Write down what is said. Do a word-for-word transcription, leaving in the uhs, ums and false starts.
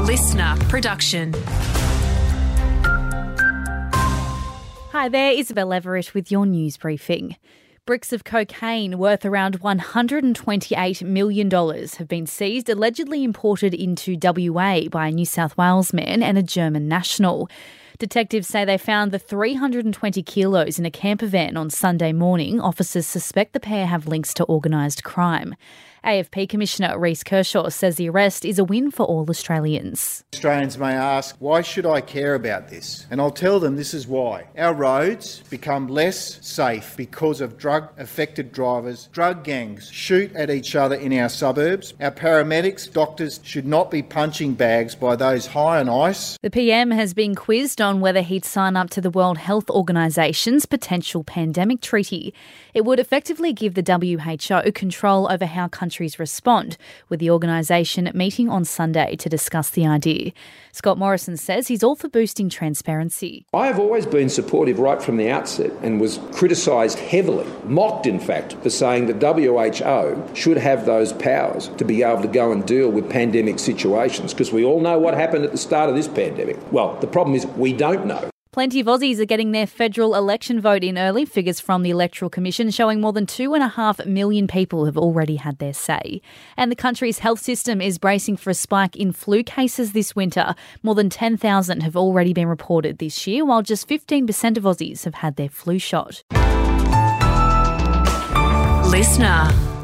listener production. Hi there, Isabel Everett with your news briefing. Bricks of cocaine worth around one hundred twenty-eight million dollars have been seized, allegedly imported into W A by a New South Wales man and a German national. Detectives say they found the three hundred twenty kilos in a camper van on Sunday morning. Officers suspect the pair have links to organised crime. A F P Commissioner Reece Kershaw says the arrest is a win for all Australians. Australians may ask, why should I care about this? And I'll tell them this is why. Our roads become less safe because of drug-affected drivers. Drug gangs shoot at each other in our suburbs. Our paramedics, doctors should not be punching bags by those high on ice. The P M has been quizzed on whether he'd sign up to the World Health Organisation's potential pandemic treaty. It would effectively give the W H O control over how countries respond, with the organisation meeting on Sunday to discuss the idea. Scott Morrison says he's all for boosting transparency. I have always been supportive right from the outset and was criticised heavily, mocked in fact, for saying that W H O should have those powers to be able to go and deal with pandemic situations, because we all know what happened at the start of this pandemic. Well, the problem is we don't know. Plenty of Aussies are getting their federal election vote in early. Figures from the Electoral Commission showing more than two and a half million people have already had their say. And the country's health system is bracing for a spike in flu cases this winter. More than ten thousand have already been reported this year, while just fifteen percent of Aussies have had their flu shot. Listener.